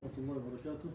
ورحمة الله وبركاته.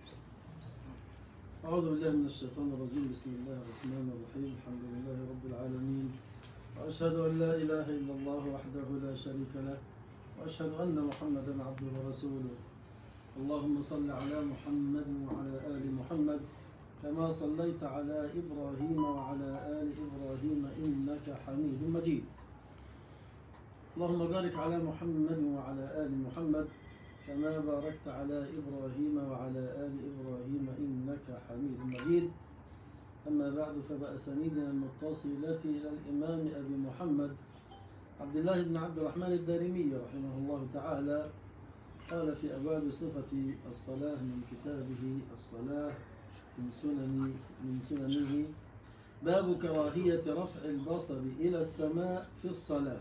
أعوذ بالله من الشيطان الرجيم. بسم الله الرحمن الرحيم. الحمد لله رب العالمين، وأشهد أن لا إله إلا الله وحده لا شريك له، وأشهد أن محمدا عبده ورسوله. اللهم صل على محمد وعلى آل محمد كما صليت على إبراهيم وعلى آل إبراهيم إنك حميد مجيد. اللهم بارك على محمد وعلى آل محمد كما باركت على إبراهيم وعلى آل إبراهيم إنك حميد مجيد. أما بعد، فبأسانيدنا المتصلة إلى الإمام أبي محمد عبد الله بن عبد الرحمن الدارمي رحمه الله تعالى قال في أبواب صفة الصلاة من كتابه الصلاة من سننه: باب كراهية رفع البصر إلى السماء في الصلاة.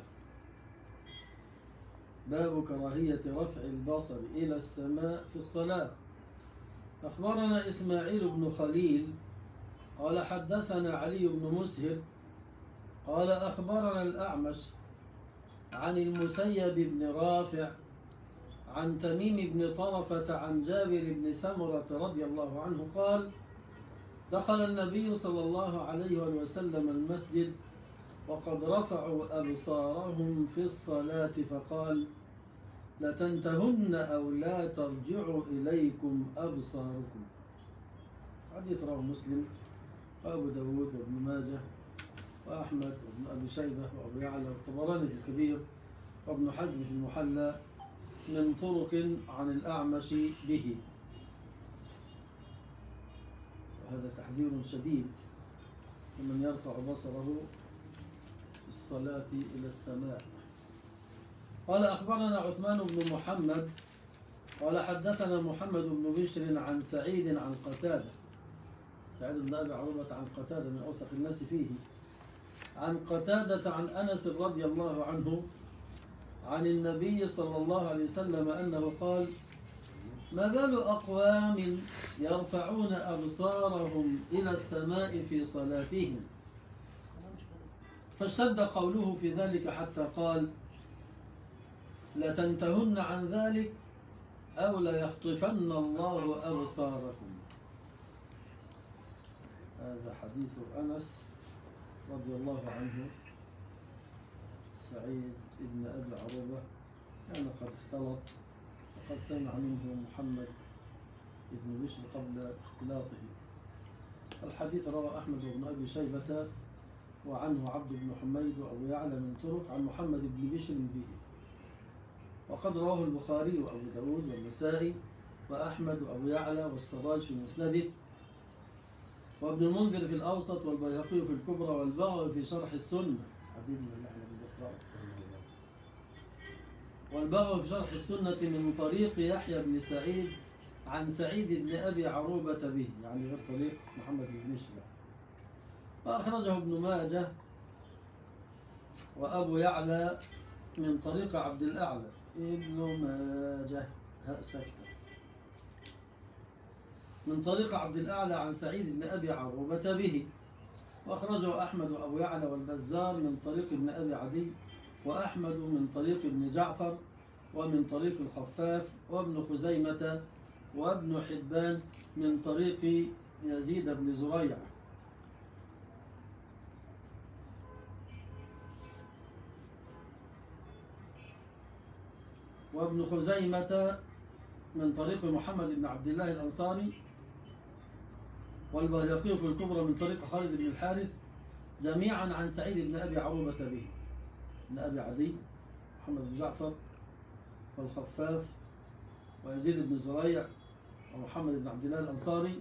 باب كراهية رفع البصر إلى السماء في الصلاة. أخبرنا إسماعيل بن خليل قال حدثنا علي بن مسهر قال أخبرنا الأعمش عن المسيب بن رافع عن تميم بن طرفة عن جابر بن سمرة رضي الله عنه قال: دخل النبي صلى الله عليه وسلم المسجد وقد رفعوا أبصارهم في الصلاة فقال: لتنتهن أو لا ترجعوا إليكم أبصاركم. حديث رواه مسلم وأبو داود وابن ماجه وأحمد وابن أبي شيبة وأبو يعلى والطبراني في الكبير وابن حزم في المحلى من طرق عن الأعمش به. وهذا تحذير شديد لمن يرفع بصره في الصلاة إلى السماء. قال أخبرنا عثمان بن محمد قال حدثنا محمد بن بشر عن سعيد عن قتادة. سعيد بن أبي عروبة عن قتادة من أوثق الناس فيه. عن قتادة عن أنس رضي الله عنه عن النبي صلى الله عليه وسلم أنه قال: ما بال أقوام يرفعون أبصارهم إلى السماء في صلاتهم؟ فاشتد قوله في ذلك حتى قال: لتنتهن عن ذلك أو ليخطفن الله أبصاركم. هذا حديث أنس رضي الله عنه. سعيد بن أبي عروبة كان قد اختلط وقد سمع منه محمد بن بشر قبل اختلاطه. الحديث روى أحمد بن أبي شيبة وعنه عبد بن حميد وأبو يعلى من طرق عن محمد بن بشر به. وقد رواه البخاري وأبو داود والنسائي وأحمد وأبو يعلى والسراج في مسنده وابن المنذر في الأوسط والبيهقي في الكبرى والبغوي في شرح السنة. والبغوي في شرح السنة من طريق يحيى بن سعيد عن سعيد بن أبي عروبة به، يعني غير طريق محمد بن بشر. وأخرجه ابن ماجه وأبو يعلى من طريق عبد الأعلى ابن ماجه سكتة من طريق عبد الأعلى عن سعيد بن أبي عروبة به. وأخرجه أحمد وأبو يعلى والبزار من طريق ابن أبي عدي، وأحمد من طريق ابن جعفر، ومن طريق الخفاف، وابن خزيمة، وابن حبان من طريق يزيد بن زريع. وابن خزيمة من طريق محمد بن عبد الله الأنصاري، والبيهقي في الكبرى من طريق خالد بن الحارث، جميعا عن سعيد بن أبي عروبة به. بن أبي عدي، محمد بن جعفر، والخفاف، ويزيد بن زريع، ومحمد بن عبد الله الأنصاري،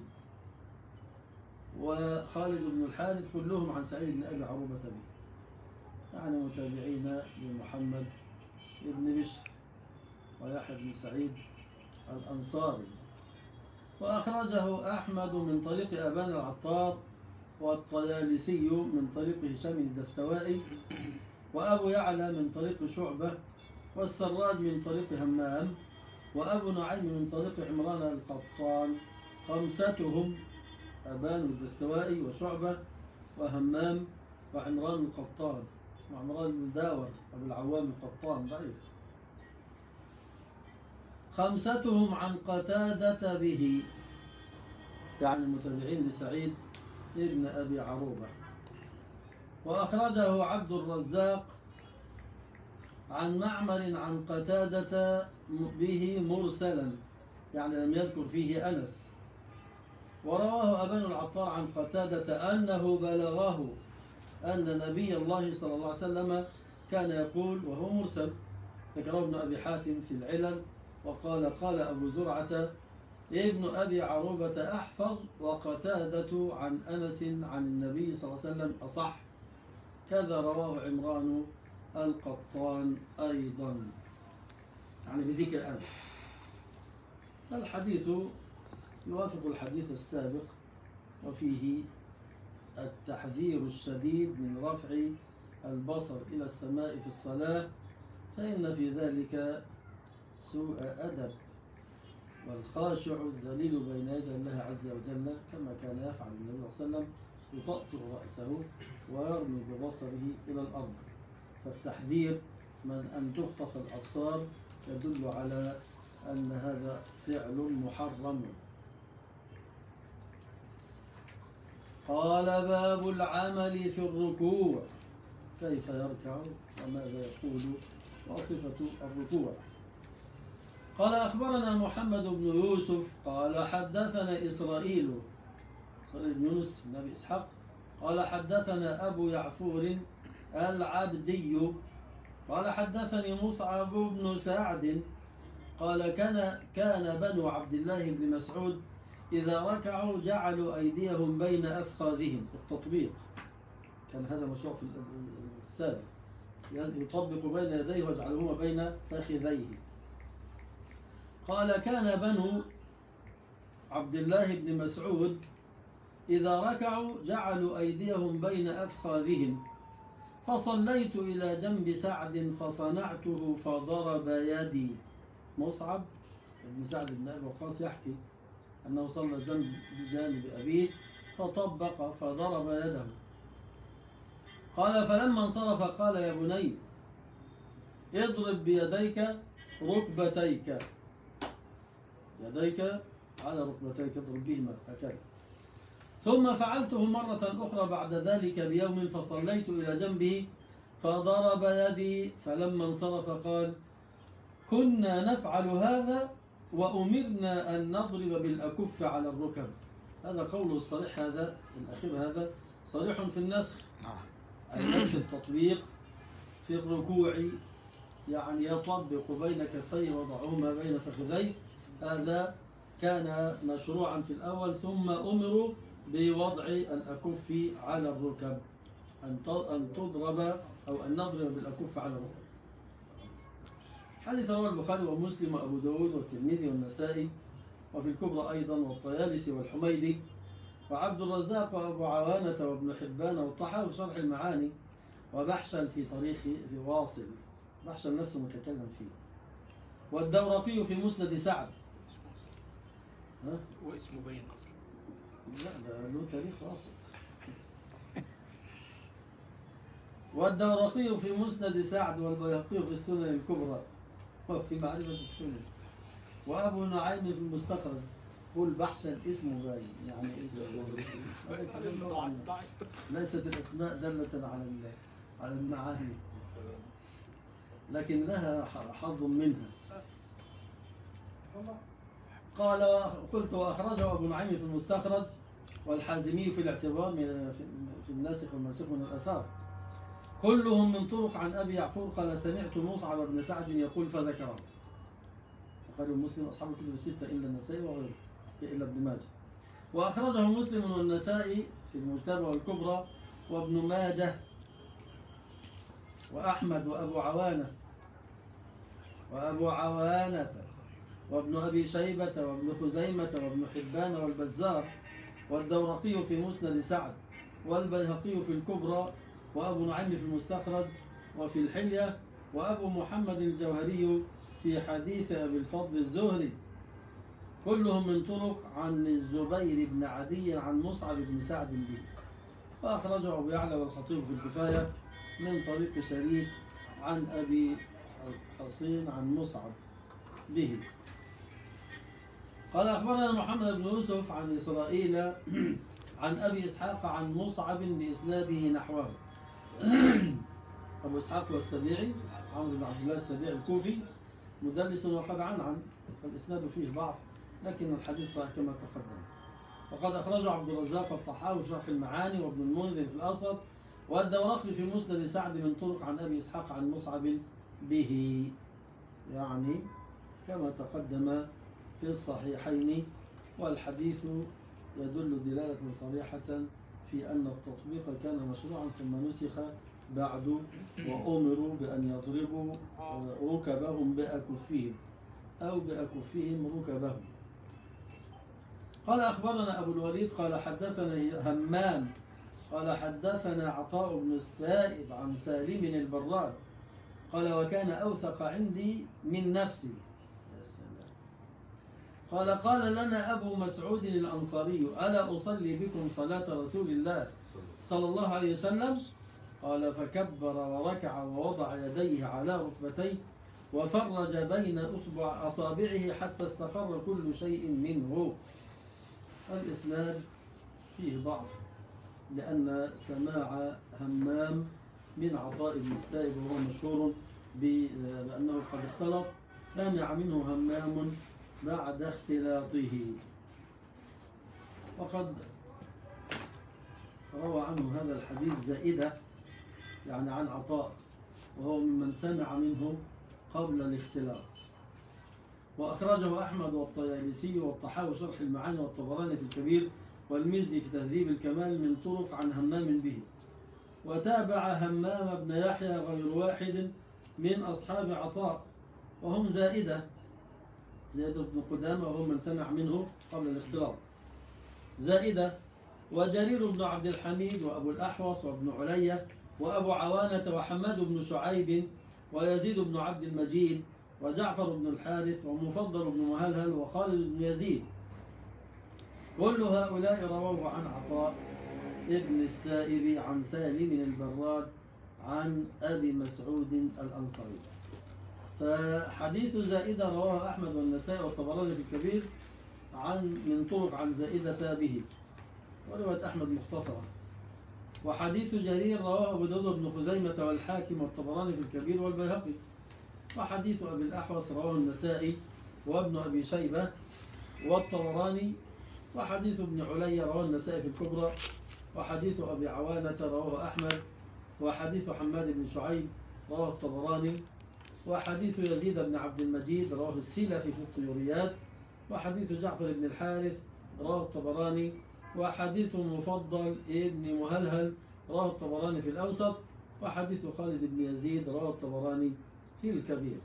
وخالد بن الحارث، كلهم عن سعيد بن أبي عروبة به، يعني متابعين لمحمد بن بشر ويحيى بن سعيد الأنصاري. وأخرجه أحمد من طريق أبان العطار، والطيالسي من طريق هشام الدستوائي، وأبو يعلى من طريق شعبة، والسراج من طريق همام، وأبو نعيم من طريق عمران القطان. خمستهم: أبان الدستوائي وشعبة وهمام وعمران القطان. وعمران بن داور أبو العوام القطان ضعيف. خمستهم عن قتادة به، يعني المتابعين لسعيد ابن أبي عروبة. وأخرجه عبد الرزاق عن معمر عن قتادة به مرسلا، يعني لم يذكر فيه أنس. ورواه أبان العطار عن قتادة أنه بلغه أن نبي الله صلى الله عليه وسلم كان يقول، وهو مرسل، ذكره ابن أبي حاتم في العلل، وقال قال أبو زرعة ابن أبي عروبة أحفظ، وقتادة عن أنس عن النبي صلى الله عليه وسلم أصح. كذا رواه عمران القطان أيضا، يعني بذكر أنس. الحديث يوافق الحديث السابق، وفيه التحذير الشديد من رفع البصر إلى السماء في الصلاة، فإن في ذلك سوء أدب، والخاشع الذليل بين يدي الله عز وجل كما كان يفعل النبي صلى الله عليه وسلم، يطأطئ رأسه ويرمي ببصره إلى الأرض. فالتحذير من أن تخطف الأبصار يدل على أن هذا فعل محرم. قال باب العمل في الركوع، كيف يركع وماذا يقول وصفة الركوع. قال أخبرنا محمد بن يوسف قال حدثنا إسرائيل بن يونس بن أبي إسحاق قال حدثنا أبو يعفور العبدي قال حدثني مصعب بن سعد قال كان بنو عبد الله بن مسعود إذا ركعوا جعلوا أيديهم بين أفخاذهم، التطبيق كان هذا مشروع في السابق، يطبق بين يديه ويجعلهما بين فخذيه. قال كان بنو عبد الله بن مسعود إذا ركعوا جعلوا أيديهم بين أفخاذهم، فصليت إلى جنب سعد فصنعته فضرب يدي. مصعب بن سعد بن أبي وقاص يحكي أنه صلى جانب أبيه فطبق فضرب يده. قال فلما انصرف قال يا بني اضرب بيديك ركبتيك، يديك على ركبتيك اضرب بهما هكذا. ثم فعلته مرة أخرى بعد ذلك بيوم فصليت إلى جنبه فضرب يدي، فلما انصرف قال كنا نفعل هذا وأمرنا أن نضرب بالأكف على الركب. هذا قوله الصريح، هذا الأخير هذا صريح في النسخ، أي نفس التطبيق في الركوع، يعني يطبق بين كفيه وضعهما بين فخذيه. هذا كان مشروعا في الأول، ثم أمروا بوضع الأكف على الركب، أن تضرب أو أن نضرب بالأكف على الركب. حديث رواه البخاري ومسلم وأبو داود والترمذي والنسائي، وفي الكبرى أيضا والطيالسي والحميدي وعبد الرزاق وأبو عوانة وابن حبان والطحاوي في شرح المعاني، وبحشا في طريق في واصل، بحشا نفسه متكلم فيه، والدورقي في مسند سعد. واسمه بين أصلا، لا ده له تاريخ واصل. والدورقي في مسند سعد، والبيهقي في السنن الكبرى وفي معرفة السنن، وأبو نعيم في المستخرج. قل بحثا اسمه باين، يعني ليست الأسماء دالة على المعاني، لكن لها حظ منها. قال قلت وأخرجه أبو نعيم في المستخرج والحازمي في الاعتبار في الناسخ والمنسوخ من الآثار، كلهم من طرق عن أبي يعفور قال سمعت مصعب بن سعد يقول فذكره. وقال مسلم أصحاب الكتب الستة إلا النسائي وغيره إلا ابن ماجه. وأخرجه مسلم والنسائي في المجتبى والكبرى وابن ماجه وأحمد وأبو عوانة وابن أبي شيبة وابن خزيمة وابن حبان والبزار، والدورقي في مسند سعد، والبيهقي في الكبرى، وأبو نعيم في المستخرج وفي الحلية، وأبو محمد الجوهري في حديث أبي الفضل الزهري، كلهم من طرق عن الزبير بن عدي عن مصعب بن سعد به. وأخرجه أبو يعلى والخطيب في الكفاية من طريق شريك عن أبي الحصين عن مصعب به. قال أخبرنا محمد بن يوسف عن إسرائيل عن أبي إسحاق عن مصعب بإسناده نحوه. أبو إسحاق والسبيعي عمرو بن عبد الله السبيعي الكوفي مدلس وقد عن فالإسناد فيه ضعف، لكن الحديث صحيح كما تقدم. وقد أخرجه عبد الرزاق الطحاوي في شرح المعاني وابن المنذر في الأوسط والدورقي في مسند سعد من طرق عن أبي إسحاق عن مصعب به، يعني كما تقدم في الصحيحين. والحديث يدل دلالة صريحة في أن التطبيق كان مشروعا ثم نسخ بعد وأمروا بأن يضربوا ركبهم بأكفهم أو بأكفهم ركبهم. قال أخبرنا أبو الوليد قال حدثنا همام قال حدثنا عطاء بن السائب عن سالم البراد قال وكان أوثق عندي من نفسي. قال قال لنا أبو مسعود الأنصاري ألا أصلي بكم صلاة رسول الله صلى الله عليه وسلم؟ قال فكبر وركع ووضع يديه على ركبتيه وفرج بين أصابعه حتى استقر كل شيء منه. الإسناد فيه ضعف لأن سماع همام من عطاء بن السائب وهو مشهور بأنه قد اختلط، سمع منه همام بعد اختلاطه. وقد روى عنه هذا الحديث زائدة يعني عن عطاء وهو ممن سمع منه قبل الاختلاط. وأخرجه أحمد والطيالسي والطحاوي شرح المعاني والطبراني في الكبير والمزي في تهذيب الكمال من طرق عن همام به. وتابع همام بن يحيى غير واحد من أصحاب عطاء وهم زائدة بن قدامة وهم من سمع منه قبل الاختلاط زائدة وجرير بن عبد الحميد وأبو الأحوص وابن علية وأبو عوانة وحماد بن شعيب ويزيد بن عبد المجيد وجعفر بن الحارث ومفضل بن مهلهل وخالد بن يزيد. كل هؤلاء رووا عن عطاء ابن السائب عن سالم البراد عن أبي مسعود الأنصاري. فحديث زائدة رواه أحمد والنسائي والطبراني في الكبير من طرق عن زائدة به، ورواية أحمد مختصرة. وحديث جرير رواه أبو داود بن خزيمة والحاكم والطبراني في الكبير والبيهقي. وحديث أبي الأحوص رواه النسائي وابن أبي شيبة والطبراني. وحديث ابن علي رواه النسائي في الكبرى. وحديث أبي عوانة رواه أحمد. وحديث حماد بن شعيب رواه الطبراني. وحديث يزيد بن عبد المجيد رواه السلفي في الطيوريات. وحديث جعفر بن الحارث رواه الطبراني. وحديث مفضل ابن مهلهل رواه الطبراني في الأوسط. وحديث خالد بن يزيد رواه الطبراني في الكبير.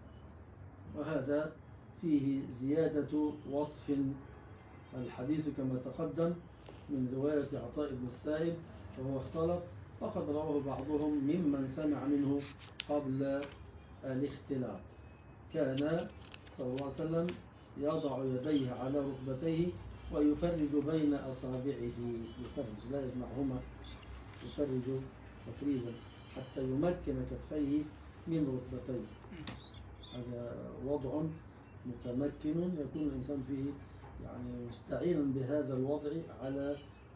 وهذا فيه زيادة وصف الحديث كما تقدم من رواية عطاء بن السائب وهو اختلط، فقد رواه بعضهم ممن سمع منه قبل الاختلاط. كان صلى الله عليه وسلم يضع يديه على ركبتيه ويفرج بين أصابعه، يفرج لا يجمعهما، يفرج تفريجا حتى يمكن كفيه من ركبتيه. هذا وضع متمكن يكون الإنسان فيه يعني مستعينا بهذا الوضع على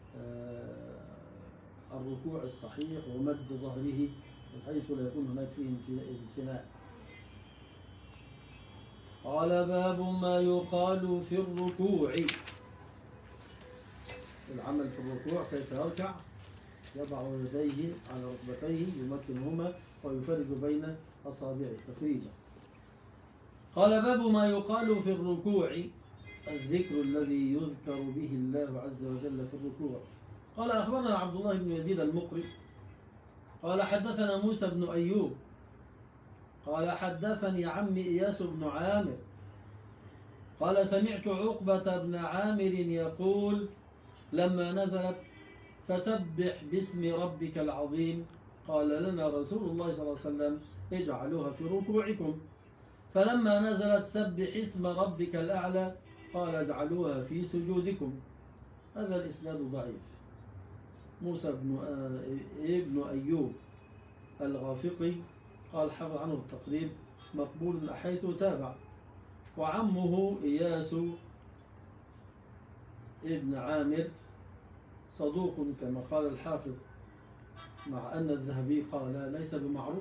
الركوع الصحيح ومد ظهره بحيث لا يكون هناك فيه انثناء. قال باب ما يقال في الركوع. العمل في الركوع كيف يركع، يضع يديه على ركبتيه يمكنهما ويفرج بين أصابعه تفريجا. قال باب ما يقال في الركوع، الذكر الذي يذكر به الله عز وجل في الركوع. قال أخبرنا عبد الله بن يزيد المقري قال حدثنا موسى بن أيوب قال حدثني عمي إياس بن عامر قال سمعت عقبة بن عامر يقول لما نزلت فسبح باسم ربك العظيم قال لنا رسول الله صلى الله عليه وسلم اجعلوها في ركوعكم، فلما نزلت سبح اسم ربك الأعلى قال اجعلوها في سجودكم. هذا الإسناد ضعيف. موسى ابن أيوب الغافقي قال حفظ عنه التقريب مقبول حيث تابع. وعمه إياس ابن عامر صدوق كما قال الحافظ، مع أن الذهبي قال ليس بمعروف.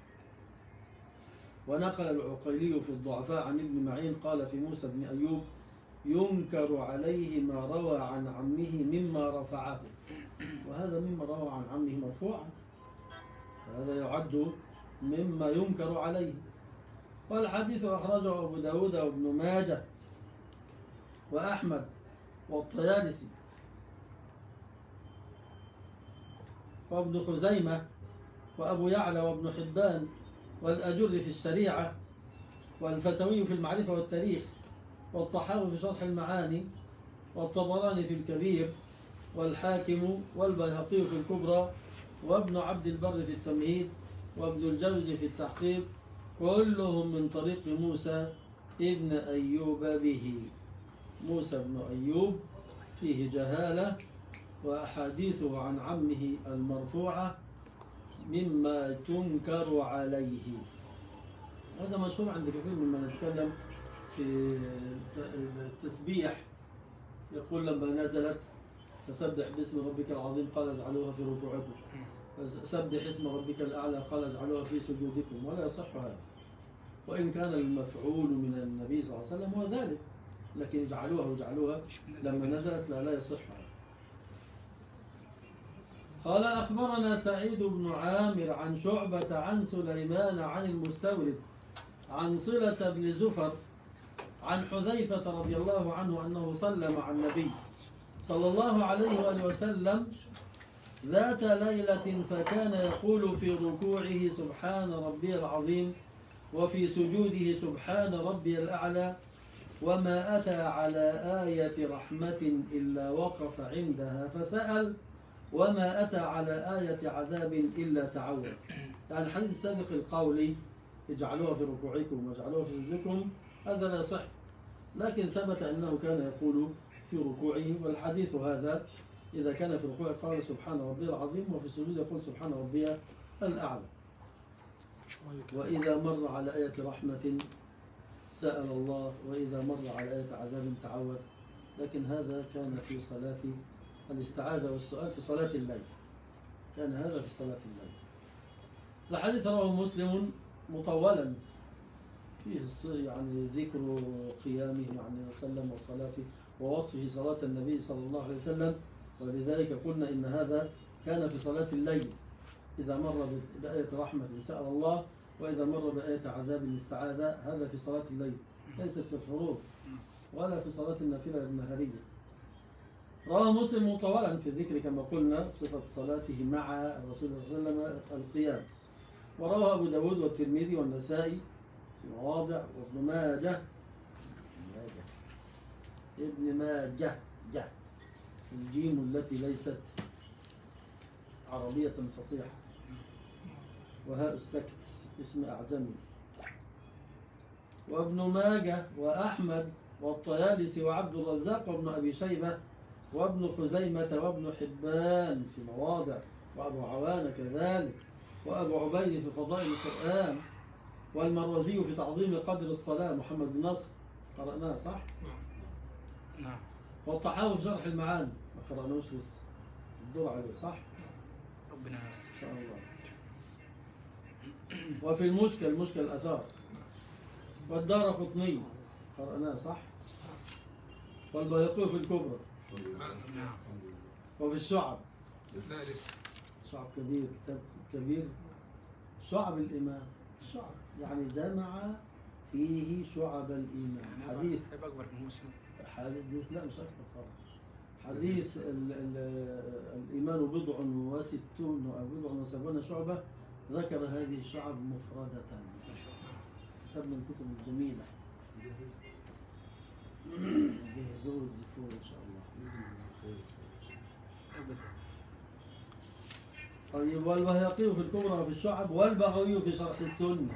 ونقل العقيلي في الضعفاء عن ابن معين قال في موسى بن أيوب ينكر عليه ما روى عن عمه مما رفعه، وهذا مما روى عن عمه مرفوعا، هذا يعد مما ينكر عليه. والحديث أخرجه أبو داود وابن ماجه وأحمد والطيالسي وابن خزيمة وأبو يعلى وابن حبان والأجر في الشريعة والفتوي في المعرفة والتاريخ والطحاوي في شرح المعاني والطبراني في الكبير والحاكم والبيهقي في الكبرى وابن عبد البر في التمهيد وابن الجوزي في التحقيق، كلهم من طريق موسى ابن أيوب به. موسى بن أيوب فيه جهالة، وأحاديثه عن عمه المرفوعة مما تنكر عليه. هذا مشهور عند كثير ممن يتكلم في التسبيح، يقول لما نزلت فسبح باسم ربك العظيم قال اجعلوها في ركوعكم، سبح اسم ربك الأعلى قال اجعلوها في سجودكم، ولا يصح هذا، وإن كان المفعول من النبي صلى الله عليه وسلم هو ذلك، لكن اجعلوها لما نزلت لا يصح هذا. قال أخبرنا سعيد بن عامر عن شعبة عن سليمان عن المستورد عن صلة بن زفر عن حذيفة رضي الله عنه أنه صلى مع النبي صلى الله عليه وآله وسلم ذات ليلة فكان يقول في ركوعه سبحان ربي العظيم وفي سجوده سبحان ربي الأعلى، وما أتى على آية رحمة إلا وقف عندها فسأل، وما أتى على آية عذاب إلا تعوذ. يعني الحديث السابق القولي اجعلوها في ركوعكم واجعلوها في سجودكم هذا لا يصح، لكن ثبت أنه كان يقول في ركوعه، والحديث هذا إذا كان في ركوعه قال سبحان ربي العظيم وفي السجود يقول سبحان ربي الأعلى. وإذا مر على آية رحمة سأل الله، وإذا مر على آية عذاب تعوذ، لكن هذا كان في صلاة الاستعاذة والسؤال في صلاة الليل، كان هذا في صلاة الليل. الحديث رواه مسلم مطولا فيه يعني ذكر قيامه مع النبي صلى الله عليه وسلم وصلاته ووصفه صلاة النبي صلى الله عليه وسلم، ولذلك قلنا إن هذا كان في صلاة الليل، إذا مر بآية رحمة سأل الله، وإذا مر بآية عذاب الاستعاذة، هذا في صلاة الليل، ليست في الفروض ولا في صلاة النافلة النهارية. رواه مسلم مطولا في الذكر كما قلنا صفة صلاته مع الرسول صلى الله عليه وسلم القيام. ورواه أبو داود والترمذي والنسائي في مواضع، وابن ماجه ابن ماجه الجيم التي ليست عربية فصيحة، وهاء السكت اسم أعجمي. وابن ماجه وأحمد والطيالسي وعبد الرزاق وابن أبي شيبة وابن خزيمة وابن حبان في مواضع، وأبو عوان كذلك، وأبو عبيد في فضائل القرآن، والمروزي في تعظيم قدر الصلاة محمد بن نصر قرأناه صح؟ نعم. والطحاوي في شرح المعاني ما قرأناهوش لسه، الدور عليه صح؟ ربنا يسر إن شاء الله. وفي المشكل الأثار، والدار قطني قرأناه صح؟ والبيهقي في الكبرى، نعم. وفي الشعب الثالث شعب كبير، كتاب كبير، شعب الإيمان، الشعب يعني جمع فيه شعب الإيمان. حديث هيبقى أكبر من مسلم. حديث لا مش أكثر طبعا. حديث الإيمان بضع وستون أو بضع وسبعون شعبة، ذكر هذه الشعب مفردة، كتاب من الكتب الجميلة. جهزوا الزفور إن شاء الله. طيب، والبيهقي في الكبرى وفي الشعب، والبغوي في شرح السنة.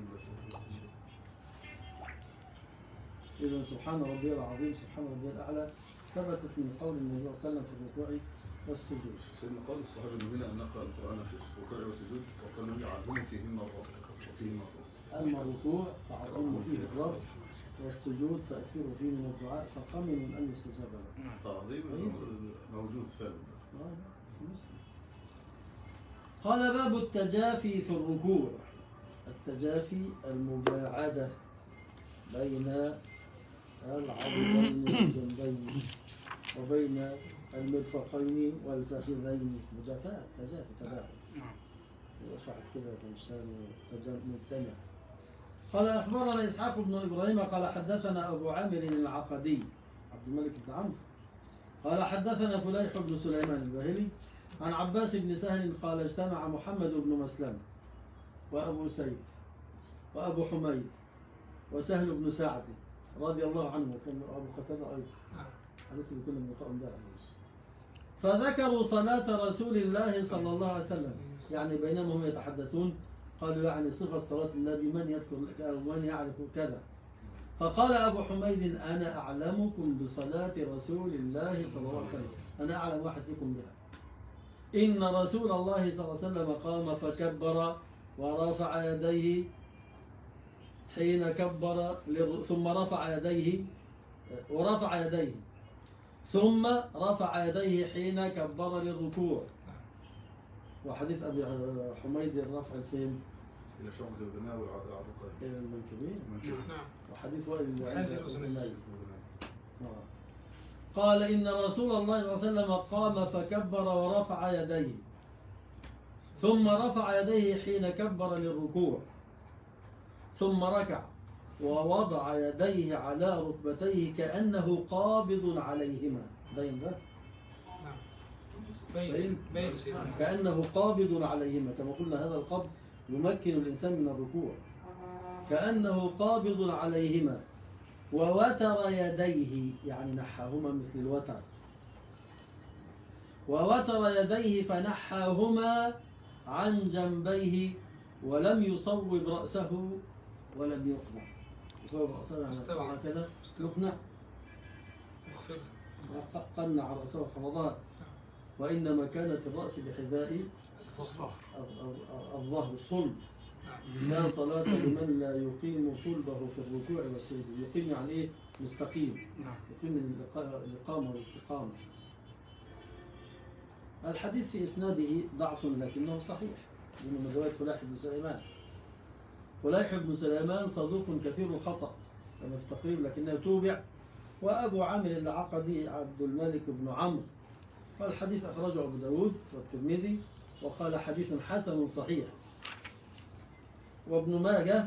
إذا سبحان ربي العظيم سبحان ربي الأعلى ثبتت من قول النبي صلى الله عليه وسلم في الركوع والسجود. سيدنا قال الصحابة النبينا أن نقرأ القرآن في الركوع والسجود، وقال النبي عظموا فيهما الرب وفيهما الرب. أما الركوع فعظموا فيه الرب والسجود فأكثروا فيه من الدعاء فقمن أن يستجاب له. نعم. تعظيم موجود ثابت. مسلم. قال باب التجافي في الركوع. التجافي المباعدة بين العضدين والجنبين وبين المرفقين والفخذين. مجافاة، تجافي، تباعد. نعم. واحد كده إنسان مجتمع. قال أخبرنا إسحاق بن إبراهيم قال حدثنا أبو عامر العقدي عبد الملك بن عمرو قال حدثنا فليح بن سليمان الباهلي عن عباس بن سهل قال اجتمع محمد بن مسلم وأبو سيف وأبو حميد وسهل بن سعد رضي الله عنه، كان أبو قتادة أيضا حديث اللي كنا بنقرأه امبارح. فذكروا صلاة رسول الله صلى الله عليه وسلم، يعني بينما هم يتحدثون قالوا يعني صفة صلاة النبي من يذكر أو من يعرف كذا. فقال أبو حميد أنا أعلمكم بصلاة رسول الله صلى الله عليه وسلم، أنا أعلم واحد فيكم بها. إن رسول الله صلى الله عليه وسلم قام فكبر ورفع يديه حين كبر ثم رفع يديه ثم رفع يديه حين كبر للركوع. وحديث أبي حميد الرفع الفين إلى شعبة الغناء والعضقين. إلى المنكبين. نعم. وحديث وائل حازل الأذنين. قال إن رسول الله صلى الله عليه وسلم قام فكبر ورفع يديه ثم رفع يديه حين كبر للركوع ثم ركع ووضع يديه على ركبتيه كأنه قابض عليهما. باين ده؟ باين. كأنه قابض عليهما، كما قلنا هذا القبض يمكن الإنسان من الركوع. كأنه قابض عليهما ووتر يديه، يعني نحاهما مثل الوتر. ووتر يديه فنحاهما عن جنبيه ولم يصوب رأسه ولم يقنع. يصوب رأسه يعني كذا يقنع، قنع رأسه وخفضها، وإنما كانت الرأس بحذاء الظهر الصلب. لا صلاة لمن لا يقيم صلبه في الركوع والسجود. يقيم يعني إيه؟ مستقيم. يقيم الإقامة والاستقامة. الحديث في إسناده ضعف لكنه صحيح، من رواية فلاح بن سليمان. فلاح بن سليمان صدوق كثير الخطأ كما في التقريب لكنه توبع. وأبو عامر العقدي عبد الملك بن عمرو. والحديث أخرجه أبو داود والترمذي وقال حديث حسن صحيح. وابن ماجه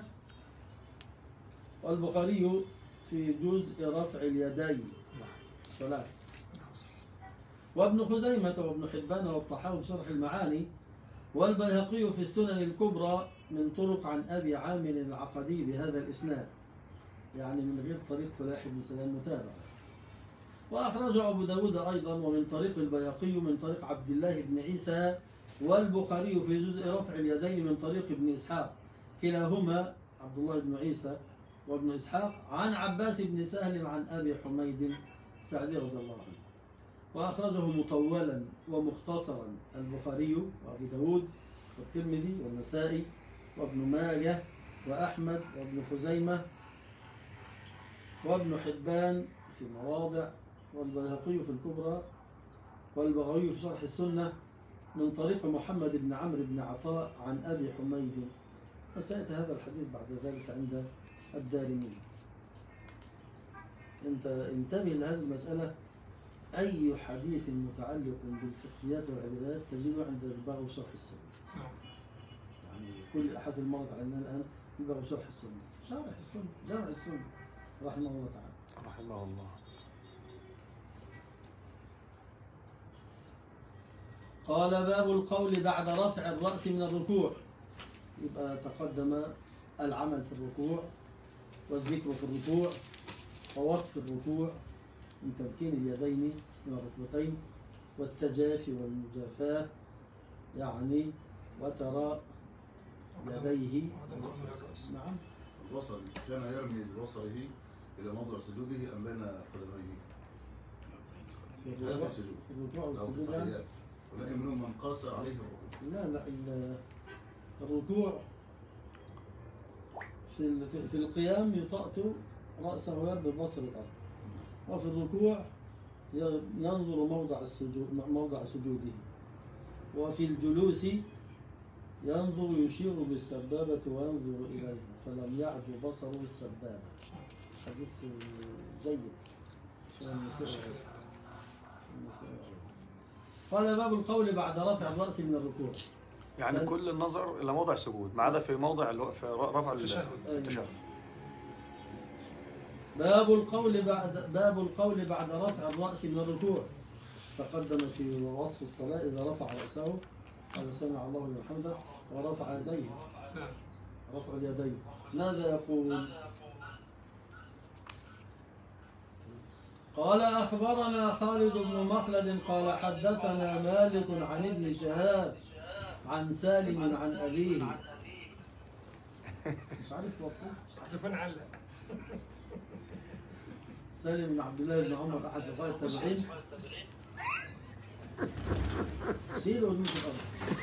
والبخاري في جزء رفع اليدين الصلاة. وابن خزيمة وابن حبان والطحاوي في شرح المعاني والبيهقي في السنن الكبرى من طرق عن أبي عامر العقدي بهذا الإسناد، يعني من غير طريق فلاح بن سلام متابع. وأخرجه أبو داود أيضا ومن طريق البيهقي من طريق عبد الله بن عيسى والبخاري في جزء رفع اليدين من طريق ابن إسحاق، كلاهما عبد الله بن عيسى وابن إسحاق عن عباس بن سهل عن أبي حميد السعدي رضي الله عنه. وأخرجه مطولا ومختصرا البخاري وأبو داود والترمذي والنسائي وابن ماجه وأحمد وابن خزيمة وابن حبان في مواضع، والبيهقي في الكبرى والبغوي في شرح السنة من طريق محمد بن عمرو بن عطاء عن أبي حميد. وسيأتي هذا الحديث بعد ذلك عند الدارمي. انت انتبه لهذه المسألة، أي حديث متعلق بالفقهيات والعبادات تجده عند البغوي شرح السنة. يعني كل أحد المرض علينا الآن البغوي شرح السنة، شرح السنة، جمع السنة رحمه الله تعالى. رحمه الله. قال باب القول بعد رفع الرأس من الركوع. يبقى تقدم العمل في الركوع والذكر في الركوع ووصف الركوع من تمكين اليدين من الركبتين والتجافي والمجافاة، يعني وترى يديه. نعم. الوصل كان يرمي بوصله إلى موضع سجوده أم بين قدميه؟ في الركوع والسجود يعني. ولكن منهم من قاس عليه الركوع. لا الركوع في القيام يطأت رأسه يبدو بصر الأرض. وفي الركوع ينظر موضع سجوده. وفي الجلوس ينظر يشير بالسبابة وينظر إليه فلم يعد بصره السبابة. حديث جيد. قال باب القول بعد رفع الرأس من الركوع. يعني كل النظر إلى موضع السجود ما عدا في موضع في رفع التشهد. باب القول بعد رفع الرأس من الركوع. تقدم في وصف الصلاة إذا رفع رأسه قال سمع الله لمن حمده ورفع يديه. رفع اليدين ماذا يقول؟ قال أخبرنا خالد بن مخلد قال حدثنا مالك عن ابن شهاب عن سالم عن أبيه. مش عارف وصفه؟ سالم بن عبد الله بن عمر أحد فقهاء التابعين. شيله من الأرض.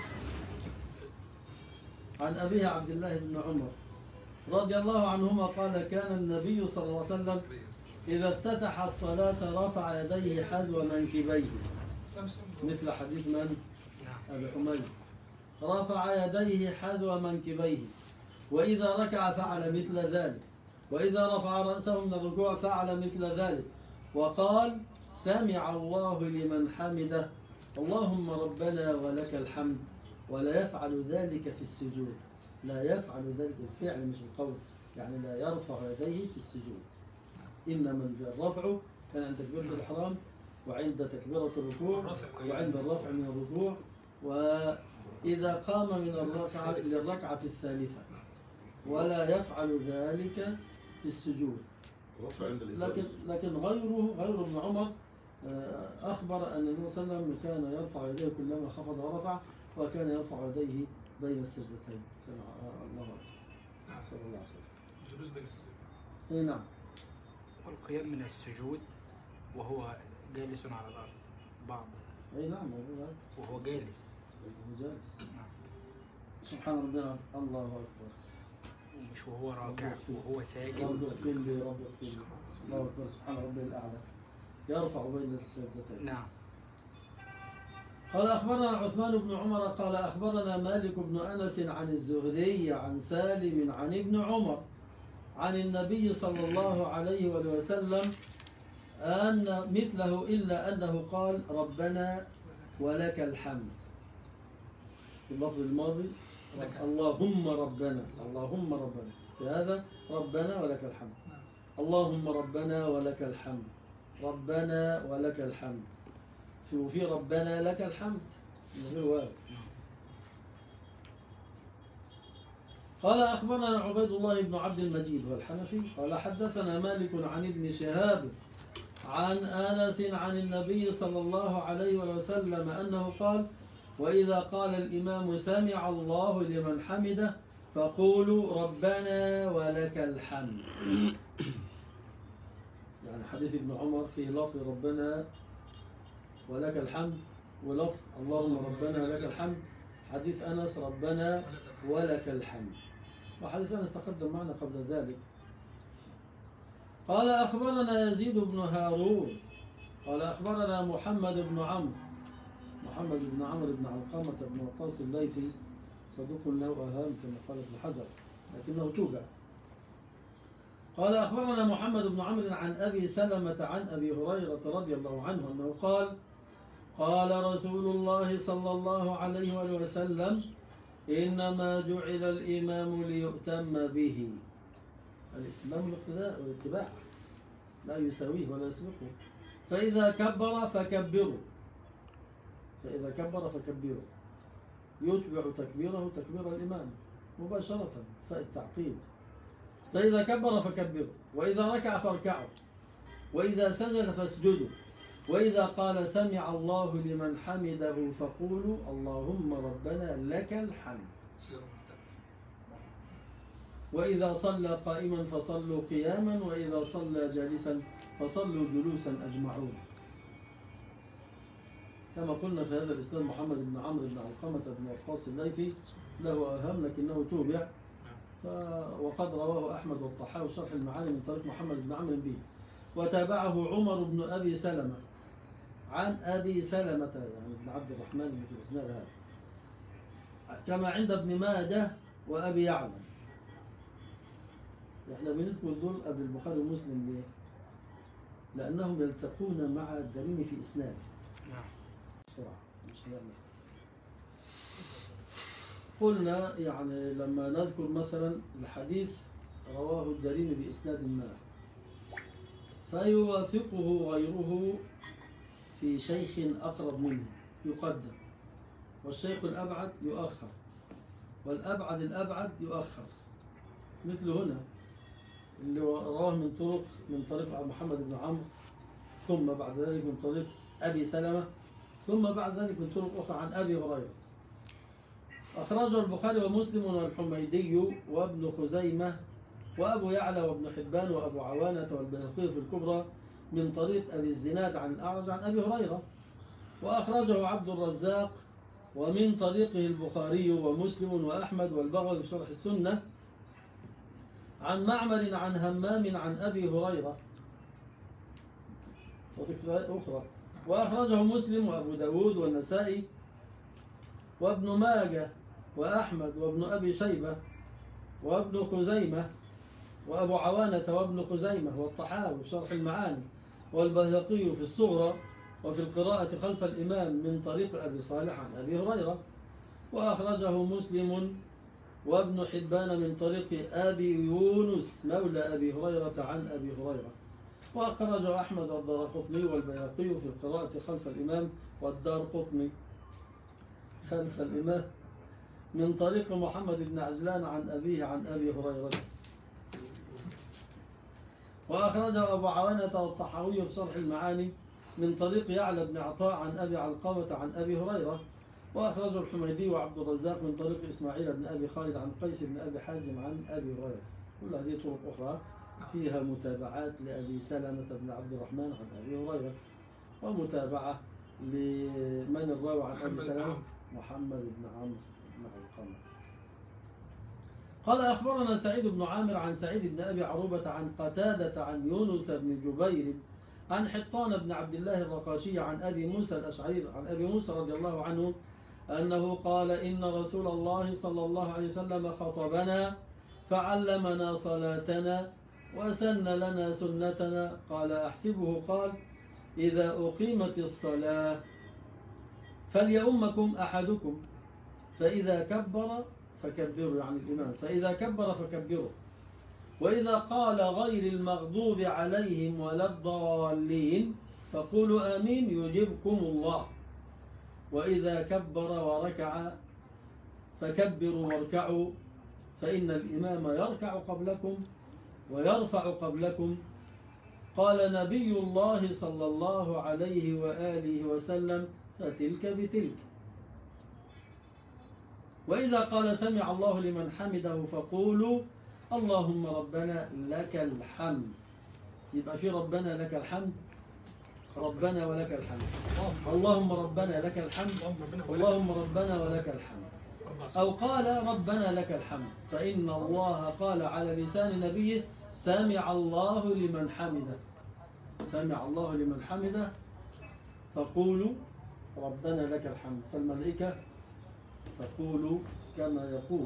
عن أبيه عبد الله بن عمر رضي الله عنهما قال كان النبي صلى الله عليه وسلم إذا افتتح الصلاة رفع يديه حذو منكبيه مثل حديث من؟ أبي حميد. رفع يديه حذو منكبيه وإذا ركع فعل مثل ذلك وإذا رفع رأسه من الركوع فعل مثل ذلك وقال سمع الله لمن حمده اللهم ربنا ولك الحمد ولا يفعل ذلك في السجود. لا يفعل ذلك الفعل مش القول يعني لا يرفع يديه في السجود. إنما الرفع كان عند تكبيرة الإحرام وعند تكبيرة الركوع وعند الرفع من الركوع وإذا قام من الركعة للركعة الثالثة ولا يفعل ذلك في السجود. لكن غير ابن عمر أخبر أن النبي صلى الله عليه وسلم كان يرفع يديه كلما خفض ورفع وكان يرفع يديه بين السجدتين. الله صلى الله عليه وسلم. جلوس بين السجود. نعم. والقيام من السجود وهو جالس على الأرض بعض. أي نعم وهو جالس. سبحان ربنا الله أكبر. ومش وهو راكع وهو ساجد. رب اغفر لي رب اغفر لي. الله أكبر سبحان ربي الأعلى. يرفع بين السجدتين. نعم. قال أخبرنا عثمان بن عمر قال أخبرنا مالك بن أنس عن الزهري عن سالم عن ابن عمر عن النبي صلى الله عليه وسلم أن مثله إلا أنه قال ربنا ولك الحمد. في اللفظ الماضي اللهم ربنا في هذا ربنا ولك الحمد. اللهم ربنا ولك الحمد ربنا ولك الحمد وفي ربنا لك الحمد من غير واو. قال أخبرنا عبيد الله بن عبد المجيد والحنفي قال حدثنا مالك عن ابن شهاب عن أنس عن النبي صلى الله عليه وسلم أنه قال وإذا قال الإمام سمع الله لمن حمده فقولوا ربنا ولك الحمد. يعني حديث ابن عمر فيه لفظ ربنا ولك الحمد ولفظ اللهم ربنا لك الحمد. حديث أنس ربنا ولك الحمد وحديث أنس تقدم معنا قبل ذلك. قال أخبرنا يزيد بن هارون قال أخبرنا محمد بن عمرو بن علقمة بن وقاص الليثي صدوق له أوهام كما قال ابن حجر لكنه توبع. قال أخبرنا محمد بن عمرو عن أبي سلمة عن أبي هريرة رضي الله عنه أنه قال قال رسول الله صلى الله عليه وسلم إنما جعل الإمام ليؤتم به. الإتمام والاتباع لا يساويه ولا يسبقه. فإذا كبر فكبروا يتبع تكبيره تكبير الإمام مباشرة فالتعقيد. فإذا كبر فكبروا وإذا ركع فاركعوا وإذا سجد فاسجدوا وإذا قال سمع الله لمن حمده فقولوا اللهم ربنا لك الحمد. وإذا صلى قائما فصلوا قياما وإذا صلى جالسا فصلوا جلوسا أجمعون. كما قلنا في هذا الإسلام محمد بن عمرو بن علقمة بن وقاص الليثي له أوهام لكنه توبع وقد رواه أحمد والطحاوي شرح المعاني من طريق محمد بن عمرو به، وتابعه عمر بن أبي سلمة عن أبي سلمة يعني بن عبد الرحمن بن الإسناد هذا، كما عند ابن ماجه وأبي يعلى. احنا بنذكر دول قبل البخاري ومسلم ليه؟ لأنهم يلتقون مع الدارمي في إسناد. نعم. بسرعة مش نعمل. قلنا يعني لما نذكر مثلا الحديث رواه الدارمي بإسناد ما، فيوافقه غيره في شيخ أقرب منه يقدم، والشيخ الأبعد يؤخر، والأبعد الأبعد يؤخر، مثل هنا اللي رواه من طريق محمد بن عمرو، ثم بعد ذلك من طريق أبي سلمة، ثم بعد ذلك من طرق أخرى عن أبي هريرة. أخرجه البخاري ومسلم والحميدي وابن خزيمة وأبو يعلى وابن حبان وأبو عوانة والبيهقي في الكبرى من طريق أبي الزناد عن الأعرج عن أبي هريرة. وأخرجه عبد الرزاق ومن طريقه البخاري ومسلم وأحمد والبغوي في شرح السنة عن معمر عن همام عن أبي هريرة طريق أخرى. وأخرجه مسلم وأبو داود والنسائي وابن ماجه وأحمد وابن أبي شيبة وابن خزيمة وأبو عوانة وابن خزيمة والطحاوي في شرح المعاني والبيهقي في الصغرى وفي القراءة خلف الإمام من طريق أبي صالح عن أبي هريرة. وأخرجه مسلم وابن حبان من طريق أبي يونس مولى أبي هريرة عن أبي هريرة. وأخرجه أحمد والدارقطني والبيهقي في القراءة خلف الإمام والدارقطني خلف الإمام من طريق محمد بن عجلان عن أبيه عن أبي هريرة. وأخرجه أبو عوانة والطحاوي في شرح المعاني من طريق يعلى بن عطاء عن أبي علقمة عن أبي هريرة. وأخرجه الحميدي وعبد الرزاق من طريق إسماعيل بن أبي خالد عن قيس بن أبي حازم عن أبي هريرة. كل هذه طرق أخرى فيها متابعات لأبي سلمة بن عبد الرحمن عن أبي هريرة، ومتابعة لمن الراوي عن أبي سلمة محمد بن عمرو بن علقمة. قال أخبرنا سعيد بن عامر عن سعيد بن أبي عروبة عن قتادة عن يونس بن جبير عن حطان بن عبد الله الرقاشي عن أبي موسى الأشعري عن أبي موسى رضي الله عنه أنه قال إن رسول الله صلى الله عليه وسلم خطبنا فعلمنا صلاتنا وسن لنا سنتنا. قال أحسبه قال إذا أقيمت الصلاة فليؤمكم أحدكم فإذا كبر فكبروا يعني الإمام، فإذا كبر فكبروا، وإذا قال غير المغضوب عليهم ولا الضالين فقولوا آمين يجبكم الله، وإذا كبر وركع فكبروا واركعوا، فإن الإمام يركع قبلكم ويرفع قبلكم. قال نبي الله صلى الله عليه وآله وسلم فتلك بتلك. وإذا قال سمع الله لمن حمده فقولوا اللهم ربنا لك الحمد. يبقى في ربنا لك الحمد، ربنا ولك الحمد، اللهم ربنا لك الحمد، اللهم ربنا ولك الحمد. أو قال ربنا لك الحمد، فإن الله قال على لسان نبيه سمع الله لمن حمده، سمع الله لمن حمده فقولوا ربنا لك الحمد، فالملائكة تقول كما يقول.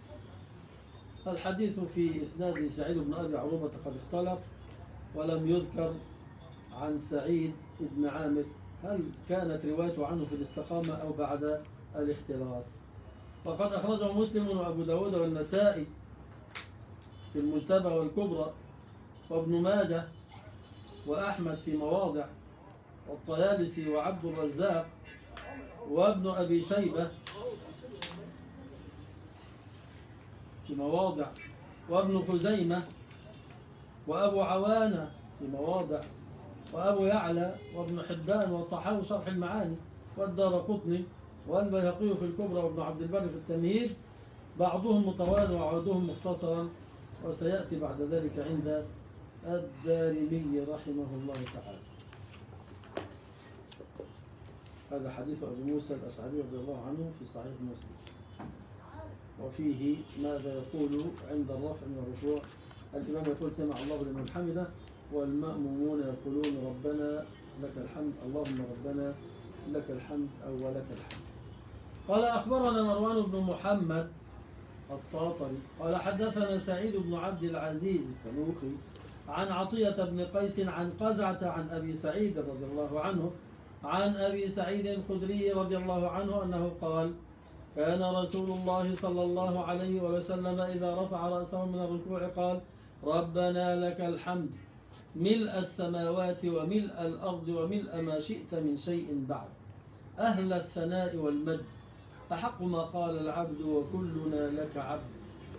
الحديث في إسناد سعيد بن أبي عروبة قد اختلط ولم يذكر عن سعيد بن عامر هل كانت روايته عنه في الاستقامة أو بعد الاختلاط. وقد أخرجه مسلم وأبو داود والنسائي في المجتبى والكبرى وابن ماجه وأحمد في مواضع، والطيالسي وعبد الرزاق وابن أبي شيبة في مواضع، وابن خزيمة وأبو عوانة في مواضع، وأبو يعلى وابن حبان والطحاوي شرح المعاني والدارقطني والبيهقي في الكبرى وابن عبد البر في التمهيد، بعضهم متوالى وبعضهم مختصرا، وسيأتي بعد ذلك عند الدارمي رحمه الله تعالى. هذا حديث أبي موسى الأشعري رضي الله عنه في صحيح مسلم. وفيه ماذا يقول عند الرفع من الركوع. الإمام يقول سمع الله لمن حمده، والمأمومون يقولون ربنا لك الحمد، اللهم ربنا لك الحمد أو ولك الحمد. قال أخبرنا مروان بن محمد الطاطري قال حدثنا سعيد بن عبد العزيز التنوخي عن عطية بن قيس عن قزعة عن أبي سعيد رضي الله عنه عن أبي سعيد الخدري رضي الله عنه أنه قال كان رسول الله صلى الله عليه وسلم إذا رفع رأسه من الركوع قال ربنا لك الحمد ملء السماوات وملء الأرض وملء ما شئت من شيء بعد، أهل الثناء والمجد، أحق ما قال العبد وكلنا لك عبد،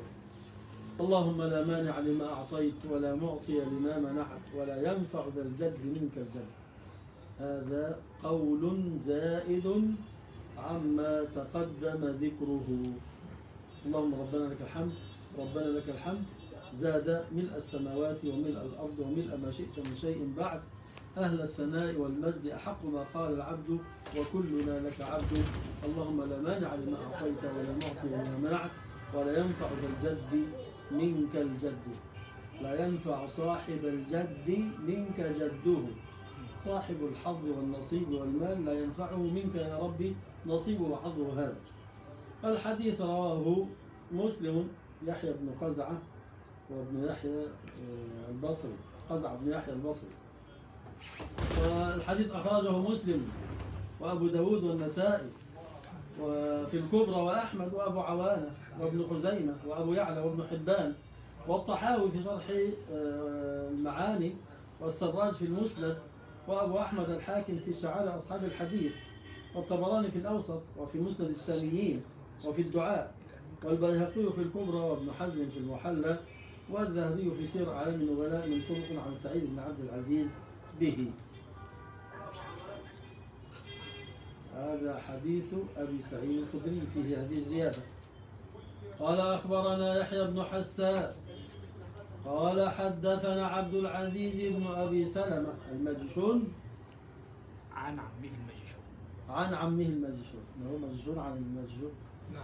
اللهم لا مانع لما أعطيت ولا معطي لما منعت ولا ينفع ذا الجد منك الجد. هذا قول زائد عما تقدم ذكره. اللهم ربنا لك الحمد، ربنا لك الحمد، زاد ملء السماوات وملء الأرض وملء ما شئت من شيء بعد، أهل الثناء والمجد، أحق ما قال العبد وكلنا لك عبد، اللهم لا مانع لما أعطيت ولا معطي لما منعت ولا ينفع ذا الجد منك الجد. لا ينفع صاحب الجد منك جده، صاحب الحظ والنصيب والمال لا ينفعه منك يا ربي نصيبه وحظه هذا. الحديث رواه مسلم يحيى بن قزعة وابن يحيى البصري، قزعة بن يحيى البصري. والحديث أخرجه مسلم وأبو داود والنسائي وفي الكبرى وأحمد وأبو عوانة وابن خزيمة وأبو يعلى وابن حبان والطحاوي في شرح المعاني والسراج في المسند وأبو أحمد الحاكم في شعار أصحاب الحديث والطبراني في الأوسط وفي مسند الساميين وفي الدعاء والبيهقي في الكبرى وابن حزم في المحلى والذهبي في سير أعلام النبلاء من طرق عن سعيد بن عبد العزيز به. هذا حديث أبي سعيد الخدري فيه هذه الزيادة. قال أخبرنا يحيى بن حسان قال حدثنا عبد العزيز بن أبي سلمة المجشون عن عمه المجشون. عن عمه المجشون، ما هو مجشون عن المجشون. نعم.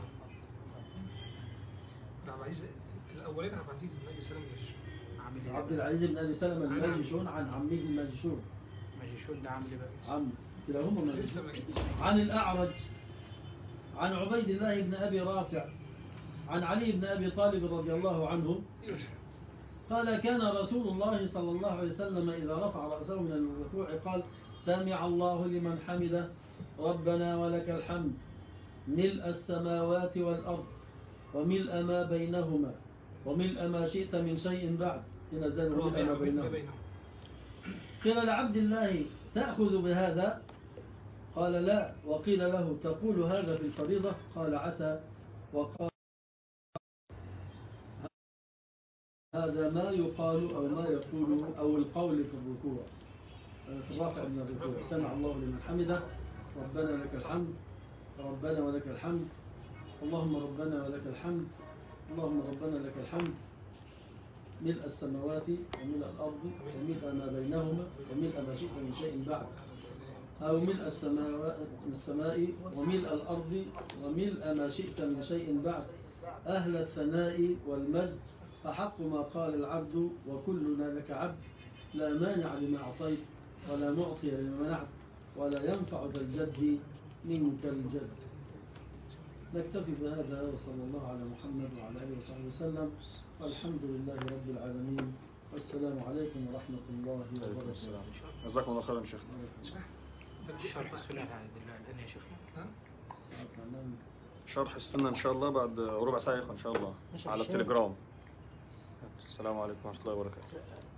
عبد العزيز الأولين عبد العزيز بن أبي سلمة المجشون. عبد العزيز بن أبي سلمة المجشون عن عمه المجشون. مجشون ده عم لبقى. عم كلاهما مجشون. عن الأعرج عن عبيد الله بن أبي رافع عن علي بن أبي طالب رضي الله عنه قال كان رسول الله صلى الله عليه وسلم إذا رفع رأسه من الركوع قال سمع الله لمن حمده ربنا ولك الحمد ملء السماوات والأرض وملء ما بينهما وملء ما شئت من شيء بعد. هنا زال ملء ما بينهما. قيل لعبد الله تأخذ بهذا؟ قال لا. وقيل له تقول هذا في الفريضة؟ قال عسى. وقال هذا ما يقال أو ما يقول أو القول في الركوع، في الرفع من الركوع. سمع الله لمن حمده ربنا لك الحمد، ربنا ولك الحمد، اللهم ربنا ولك الحمد، اللهم ربنا لك الحمد ملء السماوات وملء الأرض وملء ما بينهما وملء ما شئت من شيء بعد، أو ملء السماء وملء الأرض وملء ما شئت من شيء بعد، أهل الثناء والمجد، أحق ما قال العبد وكلنا لك عبد، لا مانع لما أعطيت ولا معطي لما منعت ولا ينفع ذا الجد منك الجد. نكتفي بهذا وصلى الله على محمد وعلى آله وصحبه وسلم، والحمد لله رب العالمين، والسلام عليكم ورحمة الله وبركاته. جزاكم الله خيرا يا شيخ. شرح السنة الآن يا شيخنا. شرح السنة إن شاء الله بعد ربع ساعة إن شاء الله على التليجرام. السلام عليكم ورحمة الله وبركاته.